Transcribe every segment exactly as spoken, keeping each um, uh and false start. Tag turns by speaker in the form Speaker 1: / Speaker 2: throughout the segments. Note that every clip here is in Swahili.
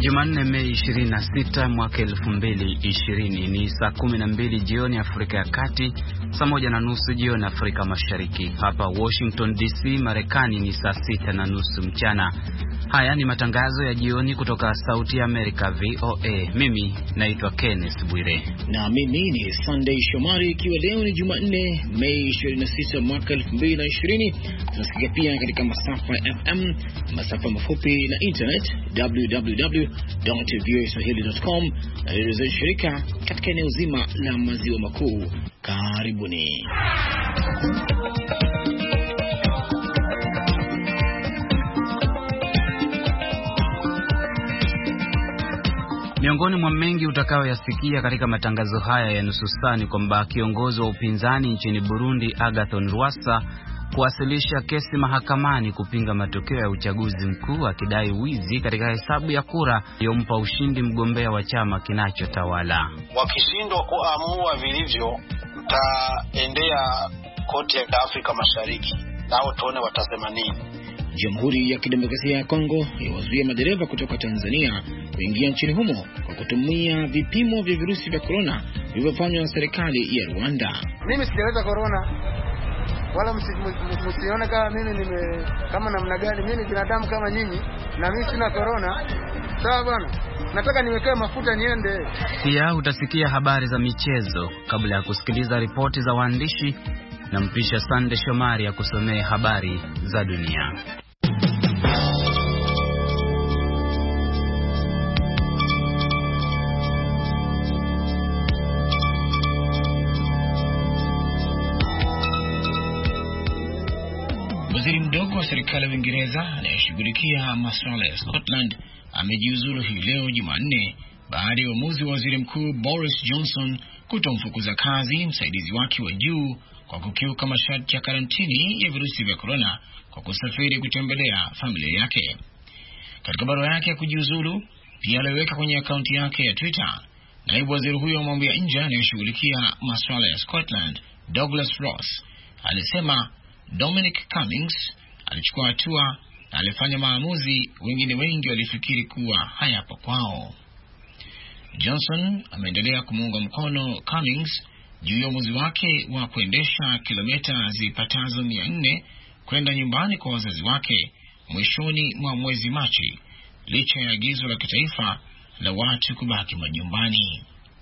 Speaker 1: Jumanne Mei ishirini na sita mwaka elfu mbili ishirini, ni saa kumi na mbili jioni Afrika ya Kati, saa moja na nusu jioni Afrika Mashariki. Hapa Washington D C Marekani ni saa sita na nusu mchana. Haya ni matangazo ya jioni kutoka Sauti ya Amerika V O A. Mimi naitwa Kenneth Bwire
Speaker 2: na mimi ni Sunday Shomari. Ikiwa leo ni Jumanne Mei ishirini na sita mwaka elfu mbili ishirini, tunasikia pia katika masafa F M, masafa mafupi na internet w w w dot v o a swahili dot com na redio shirika katika eneo zima la maziwa makuu. Karibuni.
Speaker 1: Miongoni mwa mengi utakayoyasikia katika matangazo haya ya nusu saa ni kwamba kiongozi wa upinzani nchini Burundi Agathon Rwasa kuwasilisha kesi mahakamani kupinga matokeo ya uchaguzi mkuu, akidai wizi katika hesabu ya kura iliyompa ushindi mgombea wa chama kinachotawala.
Speaker 3: Wakishindwa kuamua vilivyo, tutaendea koti ya Afrika Mashariki, nao tuone watasema nini.
Speaker 2: Jamhuri ya Kidemokrasia ya Kongo yawazuia madereva kutoka Tanzania kuingia nchini humo kwa kutumia vipimo vya virusi vya corona vilivyofanywa na serikali ya Rwanda.
Speaker 4: Mimi sijaleta corona, wala msione kama mimi nime kama namna gani. Mimi ni binadamu kama nyinyi, na mimi sina corona. Sawa bwana, nataka niwekee mafuta niende.
Speaker 1: Pia utasikia habari za michezo kabla ya kusikiliza ripoti za waandishi, na mpisha Sande Shomari ya kusomea habari za dunia.
Speaker 2: Waziri mdogo wa serikali ya Uingereza anayeshughulikia masuala ya Scotland amejiuzulu hii leo Jumanne baada ya uamuzi wa waziri mkuu Boris Johnson kutomfukuza kazi msaidizi wake wa juu kwa kukiuka masharti ya karantini ya virusi vya corona kwa kusafiri kutembelea familia yake. Katika barua yake ya kujiuzulu pia aliweka kwenye akaunti yake ya Twitter, naibu waziri huyo wa mambo ya nje anayeshughulikia masuala ya Scotland Douglas Ross alisema Dominic Cummings alichukua hatua na alifanya maamuzi wengine wengi walifikiri kuwa hayapo kwao. Johnson ameendelea kumuunga mkono Cummings juu ya uamuzi wake wa kuendesha kilomita zipatazo mia nne kwenda nyumbani kwa wazazi wake mwishoni mwa mwezi Machi, licha ya agizo la kitaifa la watu kubaki majumbani.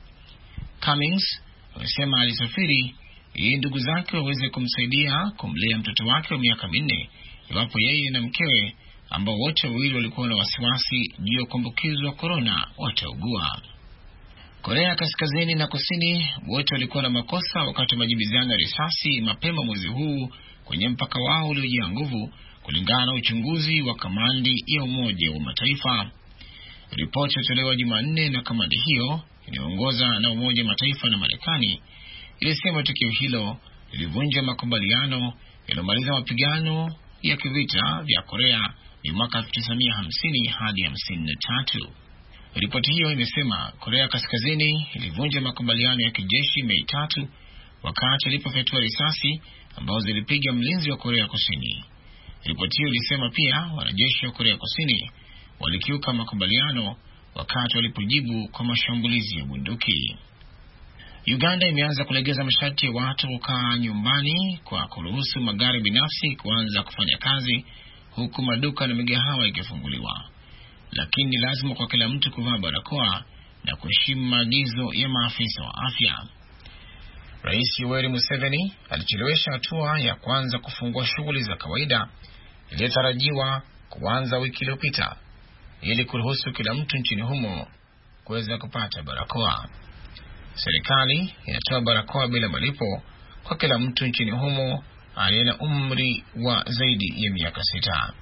Speaker 2: Cummings amesema alisafiri ili ndugu zake waweze kumsaidia kumlea mtoto wake wa miaka minne iwapo yeye na mkewe, ambao wote wawili walikuwa na wasiwasi juu ya kuambukizwa corona, wataugua. Korea Kaskazini na Kusini wote walikuwa na makosa wakati majibizano ya risasi mapema mwezi huu kwenye mpaka wao uliojaa nguvu, kulingana na uchunguzi wa kamandi ya Umoja wa Mataifa. Ripoti iliyotolewa Jumanne na kamandi hiyo inayoongoza na Umoja wa Mataifa na Marekani ilisema tukio hilo lilivunja makubaliano yaliyomaliza mapigano ya kivita vya Korea ya mwaka elfu tisa mia hamsini hadi hamsini na tatu. Ripoti hiyo imesema Korea Kaskazini ilivunja makubaliano ya kijeshi Mei tatu wakati ilipofyatua risasi ambazo zilipiga mlinzi wa Korea Kusini. Ripoti hiyo ilisema pia wanajeshi wa Korea Kusini walikiuka makubaliano wakati walipojibu kwa mashambulizi ya bunduki. Uganda imeanza kulegeza masharti ya watu kukaa nyumbani kwa kuruhusu magari binafsi kuanza kufanya kazi, huku maduka na migahawa ikifunguliwa. Lakini lazima kwa kila mtu kuvaa barakoa na kuheshimu maagizo ya maafisa wa afya. Rais Yoweri Museveni alichelewesha hatua ya kwanza kufungua shughuli za kawaida iliyotarajiwa kuanza wiki iliyopita ili kuruhusu kila mtu nchini humo kuweza kupata barakoa. Serikali inatoa barakoa bila malipo kwa kila mtu nchini humo aliye na umri wa zaidi ya miaka sita.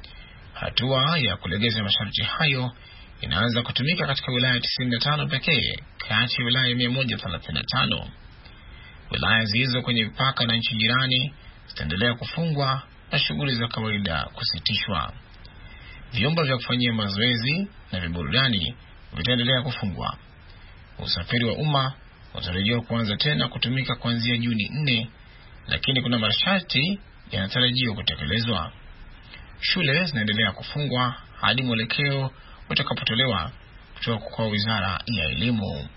Speaker 2: Hatua ya kulegeza masharti hayo inaanza kutumika katika wilaya tisini na tano pekee kati ya wilaya mia moja thelathini na tano. Wilaya zilizo kwenye mpaka na nchi jirani zitaendelea kufungwa na shughuli za kawaida kusitishwa. Vyumba vya kufanyia mazoezi na vya burudani vitaendelea kufungwa. Usafiri wa umma unatarajiwa kuanza tena kutumika kuanzia Juni nne, lakini kuna masharti yanatarajiwa kutekelezwa. Shule zinaendelea kufungwa hadi mwelekeo utakapotolewa kutoka kwa Wizara ya Elimu.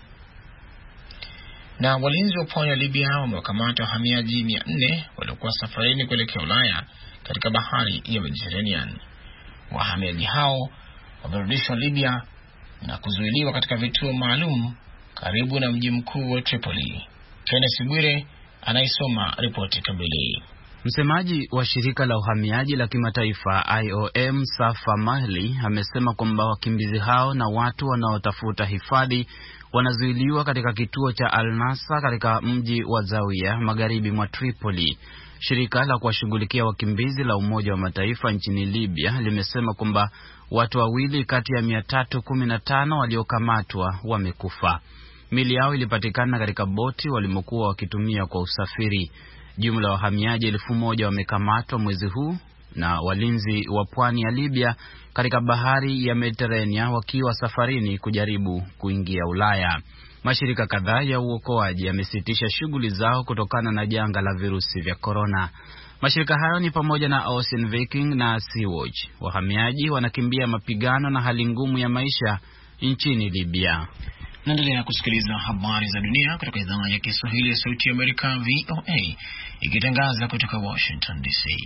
Speaker 2: Na walinzi wa pwani ya Libya wamewakamata wahamiaji mia nne waliokuwa safarini kuelekea Ulaya katika bahari ya Mediterranean. Wahamiaji hao wamerudishwa Libya na kuzuiliwa katika vituo maalum karibu na mji mkuu wa Tripoli. Kenneth Bwire anaisoma ripoti kamili.
Speaker 1: Msemaji wa shirika la uhamiaji la kimataifa I O M Safa Mahli amesema kwamba wakimbizi hao na watu wanaotafuta hifadhi wanazuiliwa katika kituo cha Al-Nasa katika mji wa Zawiya magharibi mwa Tripoli. Shirika la kuwashughulikia wakimbizi la Umoja wa Mataifa nchini Libya limesema kwamba watu wawili kati ya mia tatu kumi na tano waliokamatwa wamekufa. Mili yao ilipatikana katika boti walimokuwa wakitumia kwa usafiri. Jumla wa wahamiaji elfu moja wamekamatwa mwezi huu na walinzi wa pwani ya Libya katika bahari ya Mediterranean wakiwa safarini kujaribu kuingia Ulaya. Mashirika kadhaa ya uokoaji yamesitisha shughuli zao kutokana na janga la virusi vya corona. Mashirika hayo ni pamoja na Ocean Viking na Sea-Watch. Wahamiaji wanakimbia mapigano na hali ngumu ya maisha nchini Libya.
Speaker 2: Naendelea kusikiliza habari za dunia kutoka idhaa ya Kiswahili ya Sauti ya Amerika V O A ikitangaza kutoka Washington D C.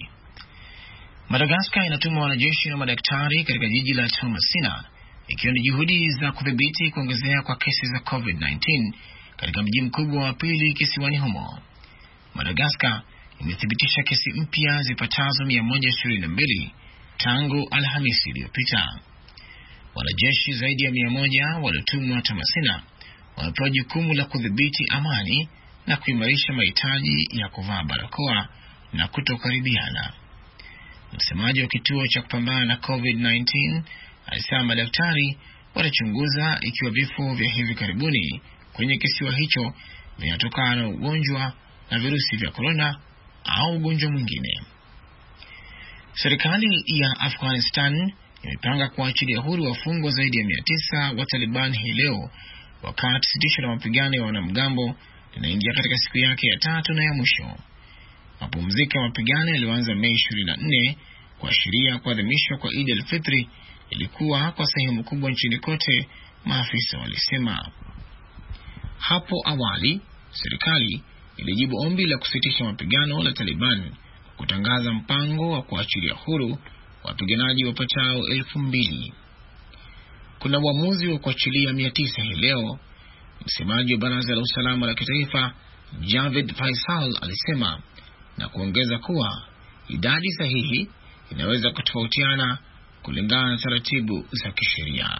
Speaker 2: Madagascar inatuma wanajeshi na madaktari katika jiji la Tomasina ikiwa ni juhudi za kudhibiti kuongezeka kwa kesi za COVID nineteen katika mji mkubwa wa pili kisiwani humo. Madagascar imethibitisha kesi mpya zipatazo mia moja ishirini na mbili tangu Alhamisi iliyopita. Wanajeshi zaidi ya mia moja waliotumwa Tomasina wamepewa jukumu la kudhibiti amani na kuimarisha mahitaji ya kuvaa barakoa na kutokaribiana. Msemaji wa kituo cha kupambana na COVID nineteen alisema madaktari watachunguza ikiwa vifo vya hivi karibuni kwenye kisiwa hicho vinatokana na ugonjwa na virusi vya corona au ugonjwa mwingine. Serikali ya Afghanistan imepanga kuachilia huru wafungwa zaidi ya mia tisa wa Taliban hii leo, wakati sitisho la mapigano ya wanamgambo linaingia katika siku yake ya tatu na ya mwisho. Mapumziko ya mapigano yalianza Mei ishirini na nne kuashiria kuadhimishwa kwa Eid al-Fitr ilikuwa kwa sehemu kubwa nchini kote, maafisa walisema. Hapo awali, serikali ilijibu ombi la kusitisha mapigano la Taliban kutangaza mpango wa kuachilia huru wapiganaji wapatao elfu mbili. Kuna uamuzi wa kuachilia mia tisa hii leo, msemaji wa Baraza la Usalama la Kitaifa Javed Faisal alisema, na kuongeza kuwa idadi sahihi inaweza kutofautiana kulingana na taratibu za kisheria.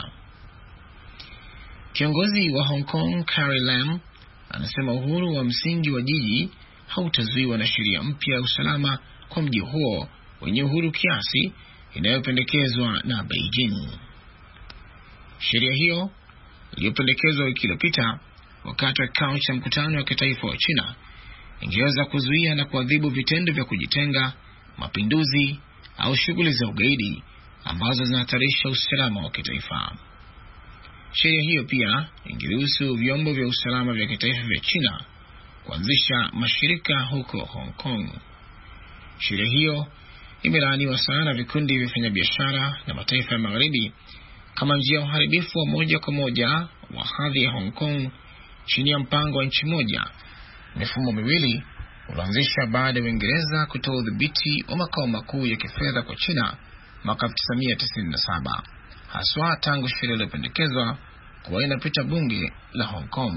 Speaker 2: Kiongozi wa Hong Kong Carrie Lam anasema uhuru wa msingi wa jiji hautazuiwa na sheria mpya ya usalama kwa mji huo wenye uhuru kiasi inayopendekezwa na Beijing. Sheria hiyo iliyopendekezwa wiki iliyopita wakati wa kikao cha mkutano wa kitaifa wa China ingeweza kuzuia na kuadhibu vitendo vya kujitenga, mapinduzi au shughuli za ugaidi ambazo zinahatarisha usalama wa kitaifa. Sheria hiyo pia ingeruhusu vyombo vya usalama vya kitaifa vya China kuanzisha mashirika huko Hong Kong. Sheria hiyo imelaaniwa sana na vikundi vya wafanyabiashara na mataifa ya magharibi kama njia ya uharibifu wa moja kwa moja wa hadhi ya Hong Kong chini ya mpango wa nchi moja, mifumo miwili ulianzishwa baada ya Uingereza kutoa udhibiti wa makao makuu ya kifedha kwa China mwaka elfu tisa mia tisini na saba, haswa tangu sheria iliyopendekezwa kuwa inapita bunge la Hong Kong.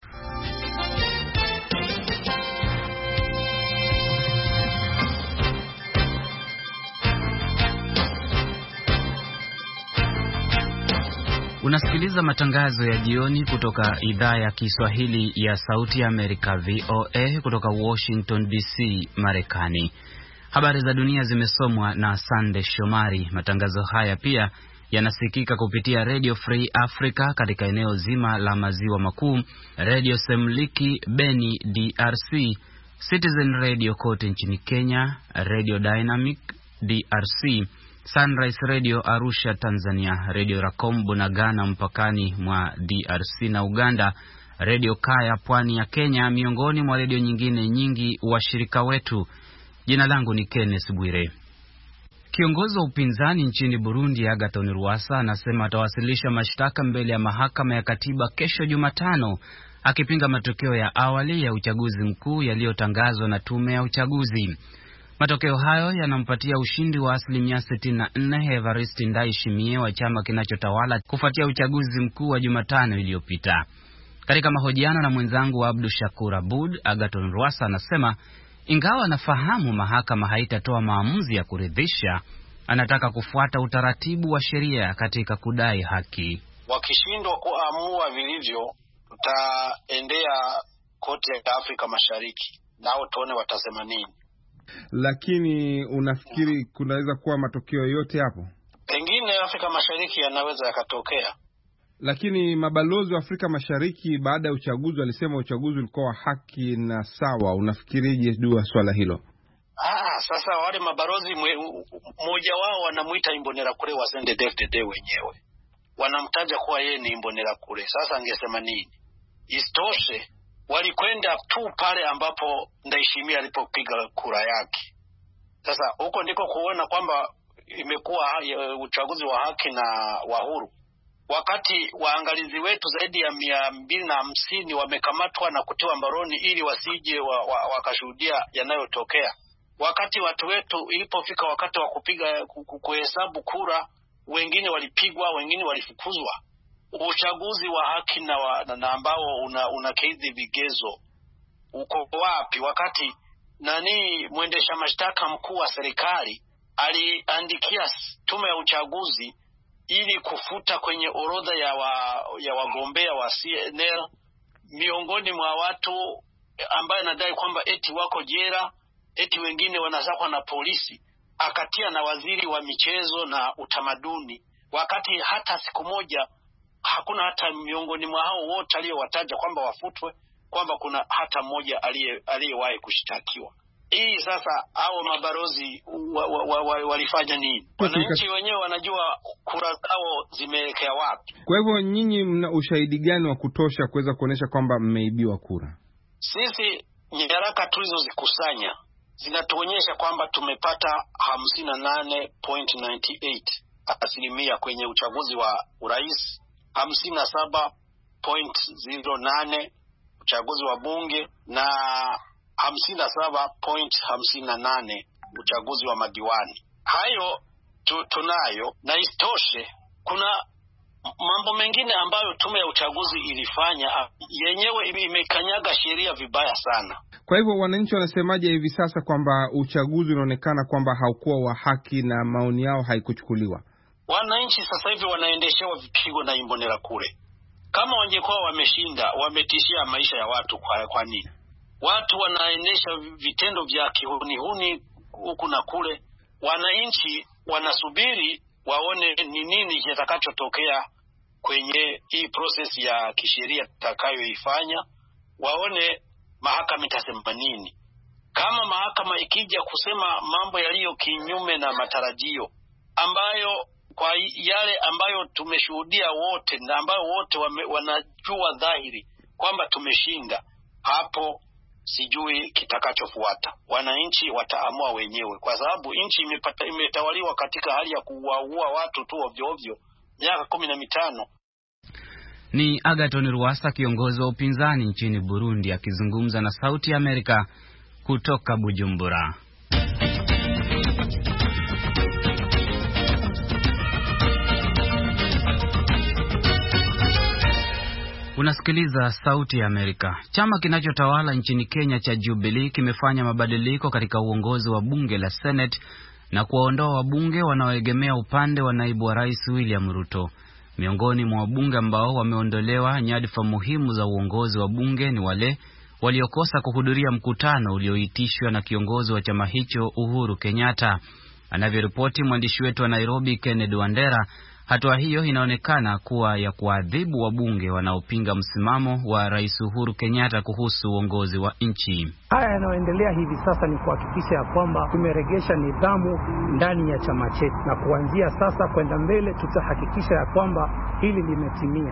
Speaker 1: Unasikiliza matangazo ya jioni kutoka idhaa ya Kiswahili ya Sauti ya Amerika V O A kutoka Washington D C, Marekani. Habari za dunia zimesomwa na Sande Shomari. Matangazo haya pia yanasikika kupitia Radio Free Africa katika eneo zima la maziwa makuu, Radio Semliki Beni D R C, Citizen Radio kote nchini Kenya, Radio Dynamic D R C, Sunrise Radio Arusha Tanzania, Radio Racom Bunagana mpakani mwa D R C na Uganda, Radio Kaya pwani ya Kenya, miongoni mwa radio nyingine nyingi washirika wetu. Jina langu ni Kenneth Bwire. Kiongozi wa upinzani nchini Burundi Agathon Rwasa anasema atawasilisha mashtaka mbele ya mahakama ya katiba kesho Jumatano, akipinga matokeo ya awali ya uchaguzi mkuu yaliyotangazwa na tume ya uchaguzi. Matokeo hayo yanampatia ushindi wa asilimia sitini na nne Evariste Ndayishimiye wa chama kinachotawala kufuatia uchaguzi mkuu wa Jumatano iliyopita. Katika mahojiano na mwenzangu wa Abdu Shakur Abud, Agathon Rwasa anasema ingawa anafahamu mahakama haitatoa maamuzi ya kuridhisha, anataka kufuata utaratibu wa sheria katika kudai haki.
Speaker 3: Wakishindwa kuamua vilivyo, tutaendea koti ya Afrika Mashariki, nao tuone watasema nini.
Speaker 5: Lakini unafikiri kunaweza kuwa matokeo yote hapo?
Speaker 3: Pengine Afrika Mashariki yanaweza yakatokea.
Speaker 5: Lakini mabalozi wa Afrika Mashariki baada ya uchaguzi walisema uchaguzi ulikuwa wa haki na sawa. Unafikirije juu ya swala hilo?
Speaker 3: Ah, sasa wale mabalozi mmoja wao wanamuita Imbonerakure wa C N D D F D D wenyewe. Wanamtaja kuwa yeye ni Imbonerakure. Sasa angesema nini? Isitoshe walikwenda tu pale ambapo Ndayishimiye alipopiga kura yake. Sasa huko ndiko kuona kwamba imekuwa uchaguzi wa haki na wa huru. Wakati waangalizi wetu zaidi ya mia mbili na hamsini wamekamatwa na kutiwa mbaroni ili wasije wa, wa, wakashuhudia yanayotokea. Wakati watu wetu ilipofika wakati wa kupiga kuhesabu kura, wengine walipigwa, wengine walifukuzwa. Uchaguzi wa haki na, wa, na ambao una, unakidhi vigezo uko wapi? Wakati nani mwendesha mashtaka mkuu wa serikali aliandikia tume ya uchaguzi ili kufuta kwenye orodha ya wa, ya wagombea wa C N L miongoni mwa watu ambaye anadai kwamba eti wako jela, eti wengine wanasakwa na polisi, akatia na waziri wa michezo na utamaduni, wakati hata siku moja hakuna hata miongoni mwa hao wote aliyowataja kwamba wafutwe kwamba kuna hata mmoja aliye aliyewahi kushtakiwa. Hii sasa hao mabalozi walifanya wa, wa, wa, nini? Wananchi wenyewe wanajua kura zao zimeelekea wapi.
Speaker 5: Kwa hivyo nyinyi mna ushahidi gani wa kutosha kuweza kuonesha kwamba mmeibiwa kura?
Speaker 3: Sisi nyaraka tulizozikusanya zinatuonyesha kwamba tumepata hamsini na nane nukta tisa nane asilimia kwenye uchaguzi wa urais, hamsini na saba nukta zero nane uchaguzi wa bunge na hamsini na saba nukta hamsini na nane uchaguzi wa madiwani. Hayo tu, tunayo, na isitoshe kuna mambo mengine ambayo tume ya uchaguzi ilifanya yenyewe imekanyaga sheria vibaya sana.
Speaker 5: Kwa hivyo wananchi wanasemaje hivi sasa kwamba uchaguzi unaonekana kwamba haukuwa wa haki na maoni yao haikuchukuliwa?
Speaker 3: Wananchi sasa hivi wanaendeshewa vipigo na Imbonerakure. Kama wangekuwa wameshinda, wametishia maisha ya watu kwa, kwa nini? Watu wanaendesha vitendo vya kihuni huku na kule. Wananchi wanasubiri waone ni nini kitakachotokea kwenye hii process ya kisheria tutakayoifanya, waone mahakama itasema nini. Kama mahakama ikija kusema mambo yaliyo kinyume na matarajio, ambayo kwa yale ambayo tumeshuhudia wote na ambayo wote wame, wanajua dhahiri kwamba tumeshinda, hapo sijui kitakachofuata. Wananchi wataamua wenyewe, kwa sababu nchi imepata imetawaliwa katika hali ya kuwaua watu tu ovyo ovyo miaka kumi na mitano.
Speaker 1: Ni Agathon Rwasa, kiongozi wa upinzani nchini Burundi, akizungumza na Sauti ya Amerika kutoka Bujumbura. Unasikiliza Sauti ya Amerika. Chama kinachotawala nchini Kenya cha Jubilee kimefanya mabadiliko katika uongozi wa bunge la Senate na kuwaondoa wabunge wanaoegemea upande wa naibu wa rais William Ruto. Miongoni mwa wabunge ambao wameondolewa nyadhifa muhimu za uongozi wa bunge ni wale waliokosa kuhudhuria mkutano ulioitishwa na kiongozi wa chama hicho Uhuru Kenyatta. Anavyoripoti mwandishi wetu wa Nairobi Kennedy Wandera, hatua hiyo inaonekana kuwa ya kuadhibu wabunge wanaopinga msimamo wa Rais Uhuru Kenyatta kuhusu uongozi wa nchi.
Speaker 6: Haya yanayoendelea hivi sasa ni kuhakikisha ya kwamba tumeregesha nidhamu ndani ya chama chetu, na kuanzia sasa kwenda mbele tutahakikisha ya kwamba hili limetimia.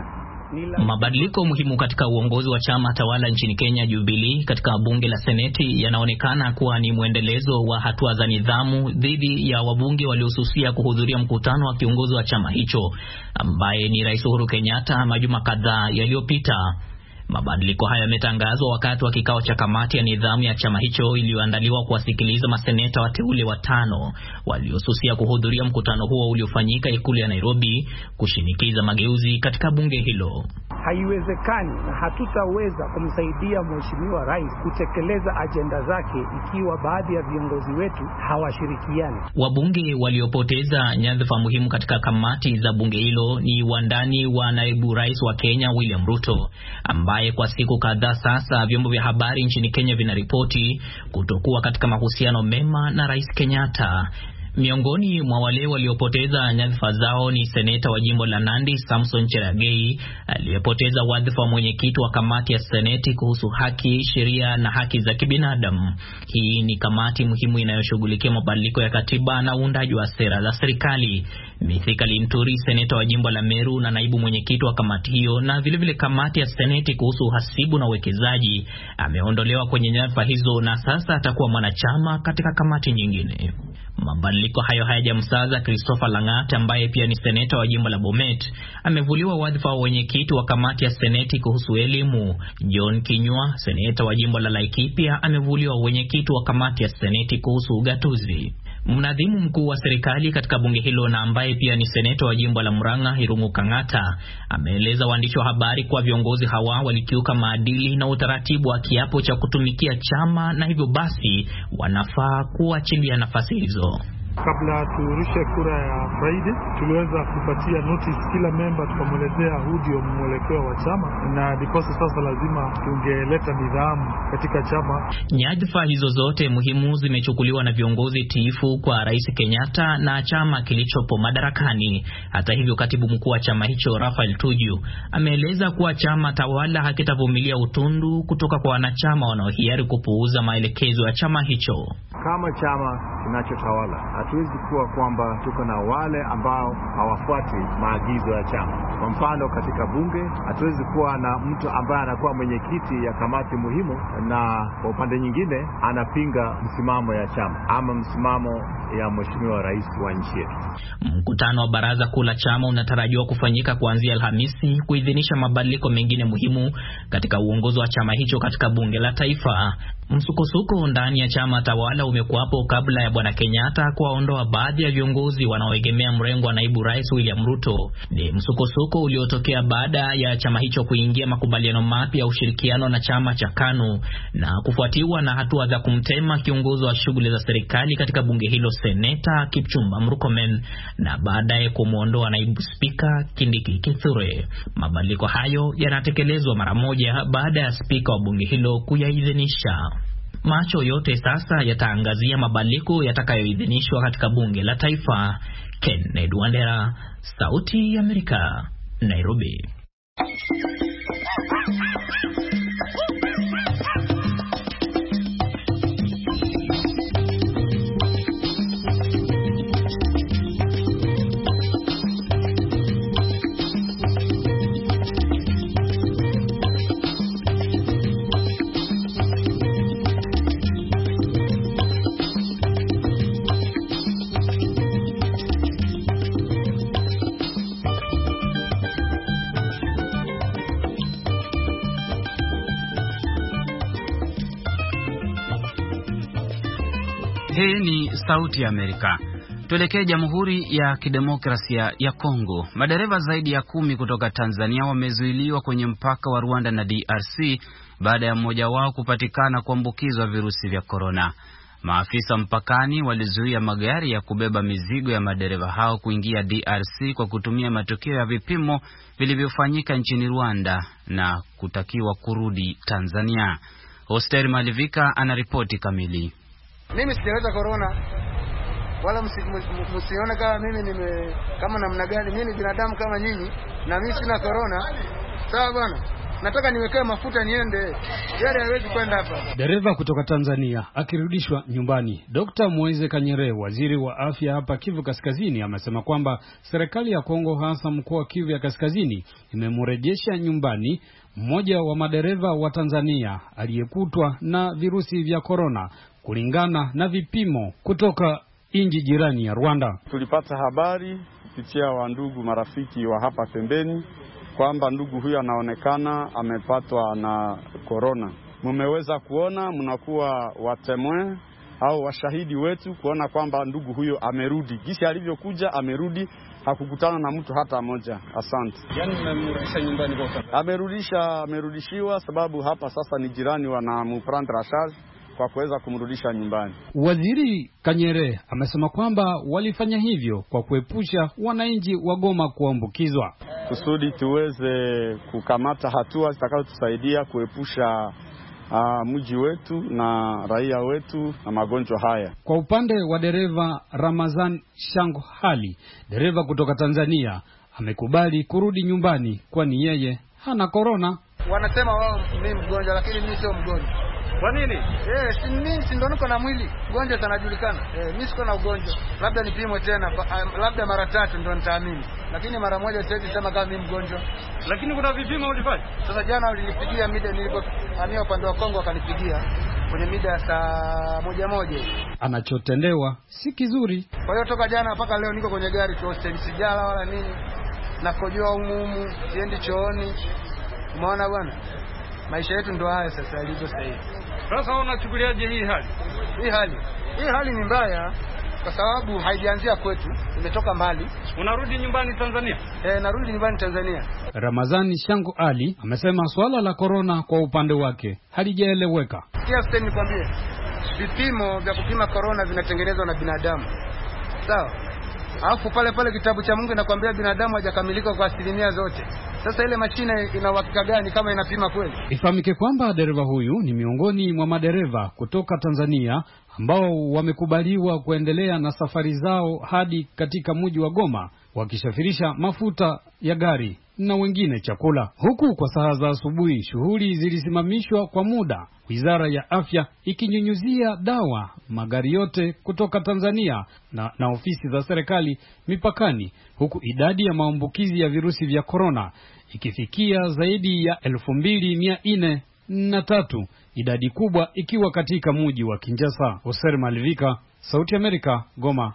Speaker 7: Mabadiliko muhimu katika uongozi wa chama tawala nchini Kenya, Jubilee, katika bunge la Seneti yanaonekana kuwa ni mwendelezo wa hatua za nidhamu dhidi ya wabunge waliosusia kuhudhuria mkutano wa kiongozi wa chama hicho ambaye ni Rais Uhuru Kenyatta majuma kadhaa yaliyopita. Mabadiliko haya yametangazwa wakati wa kikao cha kamati ya nidhamu ya chama hicho iliyoandaliwa kuwasikiliza maseneta wateule watano waliosusia kuhudhuria mkutano huo uliofanyika ikulu ya Nairobi kushinikiza mageuzi katika bunge hilo.
Speaker 6: Haiwezekani na hatutaweza kumsaidia Mheshimiwa Rais kutekeleza ajenda zake ikiwa baadhi ya viongozi wetu hawashirikiani.
Speaker 7: Wabunge waliopoteza nyadhifa muhimu katika kamati za bunge hilo ni wandani wa naibu rais wa Kenya William Ruto, ambaye kwa siku kadhaa sasa vyombo vya habari nchini Kenya vinaripoti kutokuwa katika mahusiano mema na Rais Kenyatta. Miongoni mwa wale waliopoteza nyadhifa zao ni seneta wa jimbo la Nandi Samson Cherargei, aliyepoteza wadhifa wa mwenyekiti wa kamati ya seneti kuhusu haki, sheria na haki za kibinadamu. Hii ni kamati muhimu inayoshughulikia mabadiliko ya katiba na uundaji wa sera za serikali. Mithika Linturi, seneta wa jimbo la Meru na naibu mwenyekiti wa kamati hiyo na vile vile kamati ya seneti kuhusu uhasibu na uwekezaji, ameondolewa kwenye nyadhifa hizo na sasa atakuwa mwanachama katika kamati nyingine. Mabadiliko hayo hayajamsaza Christopher Langat ambaye pia ni seneta wa jimbo la Bomet, amevuliwa wadhifa wa mwenyekiti wa kamati ya seneti kuhusu elimu. John Kinyua, seneta wa jimbo la Laikipia, amevuliwa mwenyekiti wa kamati ya seneti kuhusu ugatuzi. Mnadhimu mkuu wa serikali katika bunge hilo na ambaye pia ni seneta wa jimbo la Murang'a Irungu Kang'ata ameeleza waandishi wa habari kwa viongozi hawa walikiuka maadili na utaratibu wa kiapo cha kutumikia chama na hivyo basi wanafaa kuachilia nafasi hizo.
Speaker 8: Kabla turushe kura ya Friday, tuliweza kupatia notice kila member, tukamwelezea huu ndio mwelekeo wa chama na dikosa sasa lazima tungeleta nidhamu katika chama.
Speaker 7: Nyadhifa hizo zote muhimu zimechukuliwa na viongozi tiifu kwa Rais Kenyatta na chama kilichopo madarakani. Hata hivyo, katibu mkuu wa chama hicho Raphael Tuju ameeleza kuwa chama tawala hakitavumilia utundu kutoka kwa wanachama wanaohiari kupuuza maelekezo ya chama hicho.
Speaker 9: Kama chama kinachotawala, hatuwezi kuwa kwamba tuko na wale ambao hawafuati maagizo ya chama. Kwa mfano, katika bunge hatuwezi kuwa na mtu ambaye anakuwa mwenyekiti ya kamati muhimu na kwa upande nyingine anapinga msimamo ya chama ama msimamo ya Mheshimiwa Rais wa nchi yetu.
Speaker 7: Mkutano wa baraza kuu la chama unatarajiwa kufanyika kuanzia Alhamisi kuidhinisha mabadiliko mengine muhimu katika uongozi wa chama hicho katika bunge la taifa. Msukosuko ndani ya chama tawala umekuwapo kabla ya Bwana Kenyatta kuwaondoa baadhi ya viongozi wanaoegemea mrengo wa naibu rais William Ruto. Ni msukosuko uliotokea baada ya chama hicho kuingia makubaliano mapya ya ushirikiano na chama cha KANU na kufuatiwa na hatua za kumtema kiongozi wa shughuli za serikali katika bunge hilo Seneta Kipchumba Murkomen na baadaye kumuondoa naibu spika Kindiki Kithure. Mabadiliko hayo yanatekelezwa mara moja baada ya spika wa bunge hilo kuyaidhinisha. Macho yote sasa yataangazia mabadiliko yatakayoidhinishwa katika bunge la taifa. Kennedy Wandera, Sauti ya Amerika, Nairobi.
Speaker 1: Hii ni Sauti ya Amerika. Tuelekee Jamhuri ya Kidemokrasia ya Kongo. Madereva zaidi ya kumi kutoka Tanzania wamezuiliwa kwenye mpaka wa Rwanda na D R C baada ya mmoja wao kupatikana kuambukizwa virusi vya korona. Maafisa mpakani walizuia magari ya kubeba mizigo ya madereva hao kuingia D R C kwa kutumia matokeo ya vipimo vilivyofanyika nchini Rwanda na kutakiwa kurudi Tanzania. Hosteri Malivika anaripoti kamili.
Speaker 4: Mimi sijaleta corona wala msione kama mimi nime kama namna gani. Mimi ni binadamu kama nyinyi na mimi sina corona. Sawa bwana. nataka niwekee mafuta niende. Gari haiwezi kwenda hapa.
Speaker 10: Dereva kutoka Tanzania akirudishwa nyumbani. Dokta Moise Kanyere, waziri wa afya hapa Kivu Kaskazini, amesema kwamba serikali ya Kongo, hasa mkoa wa Kivu ya Kaskazini, imemrejesha nyumbani mmoja wa madereva wa Tanzania aliyekutwa na virusi vya korona kulingana na vipimo kutoka nchi jirani ya Rwanda.
Speaker 11: Tulipata habari kupitia wa ndugu marafiki wa hapa pembeni kwamba ndugu huyu anaonekana amepatwa na korona. Mmeweza kuona, mnakuwa watemwe au washahidi wetu kuona kwamba ndugu huyo amerudi. Jinsi alivyokuja amerudi, hakukutana na mtu hata moja. Asante.
Speaker 10: Yaani mmemrudisha nyumbani kwa?
Speaker 11: Amerudisha, amerudishiwa sababu hapa sasa ni jirani wanamuprendre en charge kwa kuweza kumrudisha nyumbani.
Speaker 10: Waziri Kanyere amesema kwamba walifanya hivyo kwa kuepusha wananchi wa Goma kuambukizwa,
Speaker 11: kusudi tuweze kukamata hatua zitakazotusaidia kuepusha uh, mji wetu na raia wetu na magonjwa haya.
Speaker 10: Kwa upande wa dereva Ramazan Shango Hali, dereva kutoka Tanzania, amekubali kurudi nyumbani kwani yeye hana korona.
Speaker 4: Wanasema wao mimi mgonjwa, lakini mimi sio mgonjwa.
Speaker 10: Kwa nini?
Speaker 4: Eh, si mimi si ndo niko na mwili. Ugonjwa unajulikana. Eh, mimi siko na ugonjwa. Labda nipimwe tena, labda mara tatu ndo nitaamini. Lakini mara moja siwezi sema kama mimi mgonjwa.
Speaker 10: Lakini kuna vipimo ulifanya?
Speaker 4: Sasa jana ulinipigia mida nilipohamia upande wa Kongo, akanipigia kwenye mida ya saa moja moja.
Speaker 10: Anachotendewa si kizuri.
Speaker 4: Kwa hiyo toka jana mpaka leo niko kwenye gari tu, hosteli sijala wala nini. Nakojoa umumu, siendi chooni. Umeona bwana? Maisha yetu ndo haya sasa yalivyo sasa hivi.
Speaker 10: Sasa unachukuliaje hii hali?
Speaker 4: Hii hali. Hii hali ni mbaya kwa sababu haijaanzia kwetu, imetoka mbali.
Speaker 10: Unarudi nyumbani Tanzania?
Speaker 4: Eh, narudi nyumbani Tanzania.
Speaker 10: Ramazani Shango Ali amesema swala la corona kwa upande wake halijaeleweka.
Speaker 4: Kia sasa nikwambie, vipimo vya kupima corona vinatengenezwa na binadamu. Sawa? Alafu pale pale kitabu cha Mungu inakwambia binadamu hajakamilika kwa asilimia zote. Sasa ile mashine ina uhakika gani kama inapima kweli?
Speaker 10: Ifahamike kwamba dereva huyu ni miongoni mwa madereva kutoka Tanzania ambao wamekubaliwa kuendelea na safari zao hadi katika mji wa Goma, wakisafirisha mafuta ya gari na wengine chakula. Huku kwa saa za asubuhi shughuli zilisimamishwa kwa muda, Wizara ya Afya ikinyunyuzia dawa magari yote kutoka Tanzania na, na ofisi za serikali mipakani, huku idadi ya maambukizi ya virusi vya korona ikifikia zaidi ya elfu mbili mia nne na tatu, idadi kubwa ikiwa katika mji wa Kinshasa. Oser Malivika, Sauti Amerika, Goma.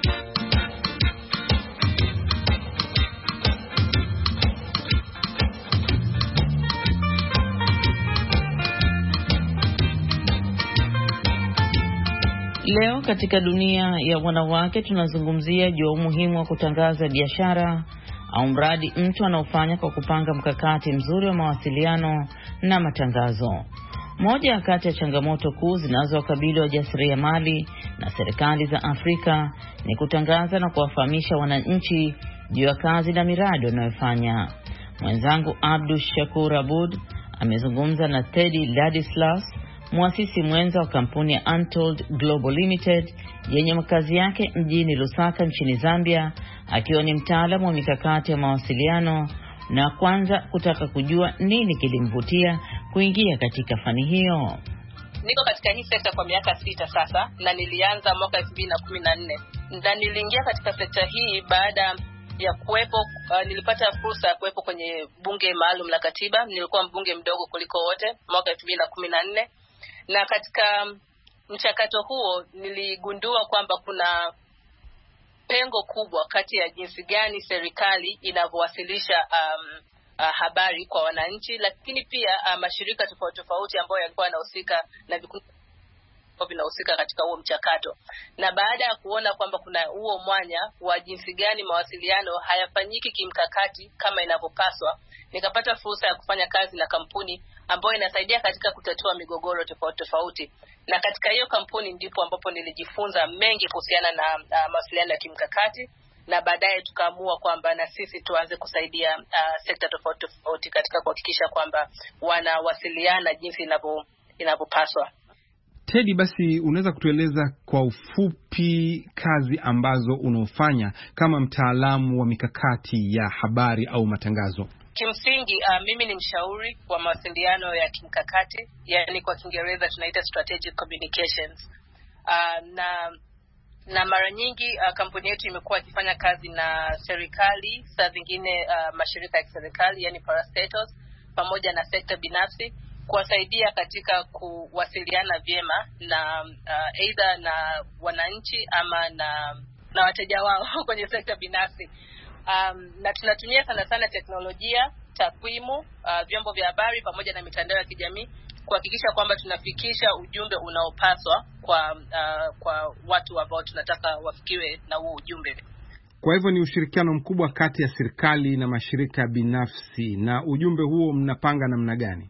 Speaker 12: Leo katika dunia ya wanawake tunazungumzia juu ya umuhimu wa kutangaza biashara au mradi mtu anaofanya kwa kupanga mkakati mzuri wa mawasiliano na matangazo. Moja ya kati ya changamoto kuu zinazowakabili wajasiriamali na serikali za Afrika ni kutangaza na kuwafahamisha wananchi juu ya kazi na miradi wanayofanya. Mwenzangu Abdul Shakur Abud amezungumza na Teddy Ladislas, muasisi mwenza wa kampuni ya Untold Global Limited yenye makazi yake mjini Lusaka nchini Zambia, akiwa ni mtaalamu wa mikakati ya mawasiliano, na kwanza kutaka kujua nini kilimvutia kuingia katika fani hiyo.
Speaker 13: Niko katika hii sekta kwa miaka sita sasa na nilianza mwaka elfu mbili na kumi na nne. Na niliingia katika sekta hii baada ya kuwepo uh, nilipata fursa ya kuwepo kwenye bunge maalum la katiba. Nilikuwa mbunge mdogo kuliko wote mwaka elfu mbili na kumi na nne. Na katika mchakato huo niligundua kwamba kuna pengo kubwa kati ya jinsi gani serikali inavyowasilisha um, uh, habari kwa wananchi, lakini pia uh, mashirika tofauti tofauti ambayo yalikuwa yanahusika na vikundi vinahusika katika huo mchakato. Na baada ya kuona kwamba kuna huo mwanya wa jinsi gani mawasiliano hayafanyiki kimkakati kama inavyopaswa, nikapata fursa ya kufanya kazi na kampuni ambayo inasaidia katika kutatua migogoro tofauti tofauti. Na katika hiyo kampuni ndipo ambapo nilijifunza mengi kuhusiana na uh, mawasiliano ya kimkakati, na baadaye tukaamua kwamba na sisi tuanze kusaidia uh, sekta tofauti tofauti katika kuhakikisha kwamba wanawasiliana jinsi inavyo inavyopaswa.
Speaker 5: Teddy, basi unaweza kutueleza kwa ufupi kazi ambazo unaofanya kama mtaalamu wa mikakati ya habari au matangazo?
Speaker 13: Kimsingi uh, mimi ni mshauri wa mawasiliano ya kimkakati, yani kwa Kiingereza tunaita strategic communications. Uh, na na mara nyingi uh, kampuni yetu imekuwa ikifanya kazi na serikali, saa zingine uh, mashirika ya serikali yani parastatals, pamoja na sekta binafsi kuwasaidia katika kuwasiliana vyema na uh, either na wananchi ama na na wateja wao kwenye sekta binafsi. Um, na tunatumia sana sana teknolojia, takwimu, uh, vyombo vya habari pamoja na mitandao ya kijamii kuhakikisha kwamba tunafikisha ujumbe unaopaswa kwa uh, kwa watu ambao tunataka wafikiwe na huo ujumbe.
Speaker 5: Kwa hivyo ni ushirikiano mkubwa kati ya serikali na mashirika binafsi. Na ujumbe huo mnapanga namna gani?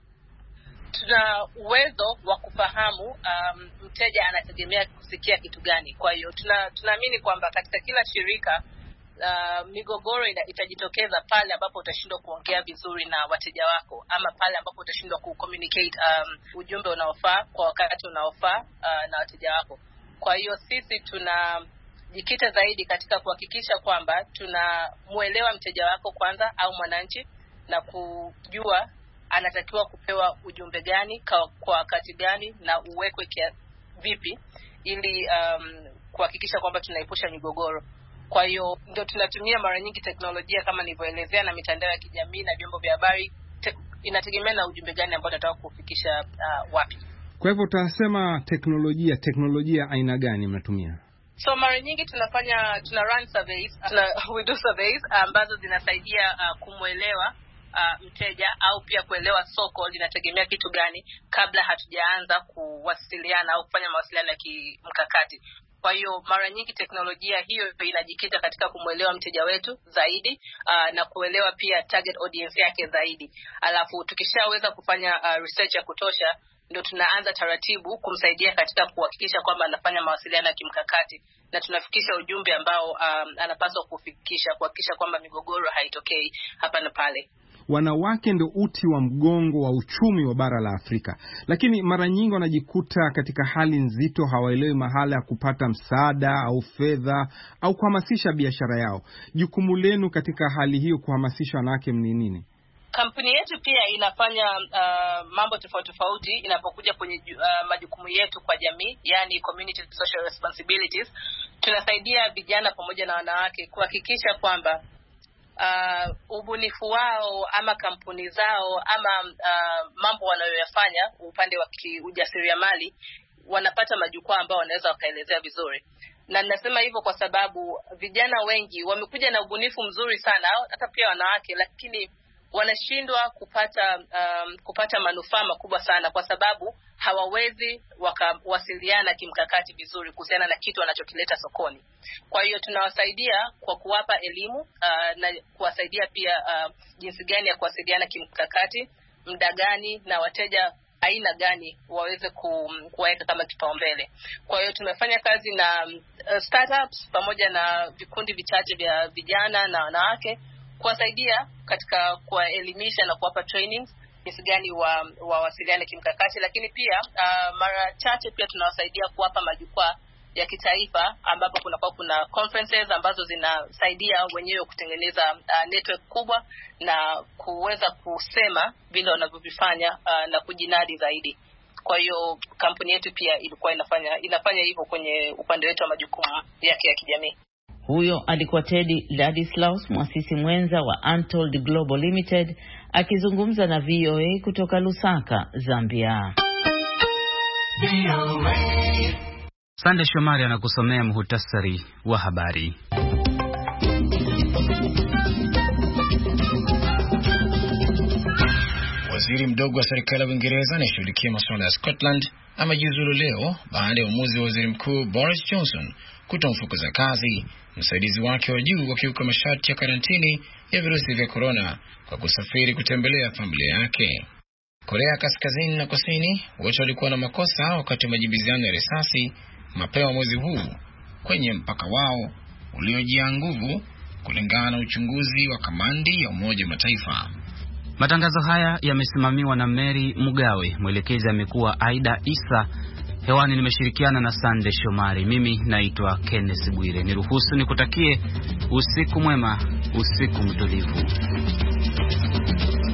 Speaker 13: Tuna uwezo wa kufahamu um, mteja anategemea kusikia kitu gani. Kwa hiyo tuna tunaamini kwamba katika kila shirika Uh, migogoro ina, itajitokeza pale ambapo utashindwa kuongea vizuri na wateja wako, ama pale ambapo utashindwa ku-communicate um, ujumbe unaofaa kwa wakati unaofaa uh, na wateja wako. Kwa hiyo sisi tunajikita zaidi katika kuhakikisha kwamba tunamuelewa mteja wako kwanza au mwananchi, na kujua anatakiwa kupewa ujumbe gani kwa, kwa wakati gani na uwekwe kia vipi ili um, kuhakikisha kwamba tunaepusha migogoro. Kwa hiyo ndio tunatumia mara nyingi teknolojia kama nilivyoelezea, na mitandao ya kijamii na vyombo vya habari. Inategemea na ujumbe gani ambao tunataka kufikisha uh, wapi.
Speaker 5: Kwa hivyo utasema teknolojia, teknolojia aina gani mnatumia?
Speaker 13: So mara nyingi tunafanya tuna run surveys, tuna we do surveys ambazo zinasaidia uh, kumuelewa uh, mteja au pia kuelewa soko linategemea kitu gani kabla hatujaanza kuwasiliana au kufanya mawasiliano ya kimkakati. Kwa hiyo mara nyingi teknolojia hiyo inajikita katika kumuelewa mteja wetu zaidi uh, na kuelewa pia target audience yake zaidi. Alafu tukishaweza kufanya uh, research ya kutosha, ndio tunaanza taratibu kumsaidia katika kuhakikisha kwamba anafanya mawasiliano ya kimkakati na tunafikisha ujumbe ambao um, anapaswa kufikisha, kuhakikisha kwamba migogoro haitokei hapa na pale.
Speaker 5: Wanawake ndio uti wa mgongo wa uchumi wa bara la Afrika, lakini mara nyingi wanajikuta katika hali nzito, hawaelewi mahala ya kupata msaada au fedha au kuhamasisha biashara yao. Jukumu lenu katika hali hiyo kuhamasisha wanawake ni nini?
Speaker 13: Kampuni yetu pia inafanya uh, mambo tofauti tofauti inapokuja kwenye uh, majukumu yetu kwa jamii, yani community social responsibilities. Tunasaidia vijana pamoja na wanawake kuhakikisha kwamba Uh, ubunifu wao ama kampuni zao ama uh, mambo wanayoyafanya upande wa ujasiriamali wanapata majukwaa ambao wanaweza wakaelezea vizuri. Na ninasema hivyo kwa sababu vijana wengi wamekuja na ubunifu mzuri sana, hata pia wanawake, lakini wanashindwa kupata um, kupata manufaa makubwa sana kwa sababu hawawezi wakawasiliana kimkakati vizuri kuhusiana na kitu wanachokileta sokoni. Kwa hiyo tunawasaidia kwa kuwapa elimu uh, na kuwasaidia pia uh, jinsi gani ya kuwasiliana kimkakati, muda gani na wateja aina gani waweze kuweka kama kipaumbele. Kwa hiyo tumefanya kazi na uh, startups pamoja na vikundi vichache vya vijana na wanawake kuwasaidia katika kuwaelimisha na kuwapa trainings jinsi gani wa wawasiliane kimkakati, lakini pia uh, mara chache pia tunawasaidia kuwapa majukwaa ya kitaifa ambapo kunakuwa kuna conferences ambazo zinasaidia wenyewe kutengeneza uh, network kubwa na kuweza kusema vile wanavyofanya uh, na kujinadi zaidi. Kwa hiyo kampuni yetu pia ilikuwa inafanya inafanya hivyo kwenye upande wetu wa majukumu yake ya kijamii.
Speaker 12: Huyo alikuwa Teddy Ladislaus, mwasisi mwenza wa Untold Global Limited, akizungumza na V O A kutoka Lusaka, Zambia.
Speaker 1: Sande Shomari anakusomea muhtasari wa habari.
Speaker 2: Waziri mdogo wa serikali ya Uingereza anayeshughulikia masuala ya Scotland amejiuzulu leo baada ya uamuzi wa waziri mkuu Boris Johnson kutomfukuza kazi msaidizi wake wa juu wa kiuka masharti ya karantini ya virusi vya corona kwa kusafiri kutembelea familia yake. Korea Kaskazini na Kusini wote walikuwa na makosa wakati wa majibizano ya risasi mapema mwezi huu kwenye mpaka wao uliojaa nguvu, kulingana na uchunguzi wa kamandi ya Umoja wa Mataifa.
Speaker 1: Matangazo haya yamesimamiwa na Mary Mugawe, mwelekezi amekuwa Aida Isa. Hewani nimeshirikiana na Sande Shomari. Mimi naitwa Kenneth Bwire. Niruhusu nikutakie usiku mwema, usiku mtulivu.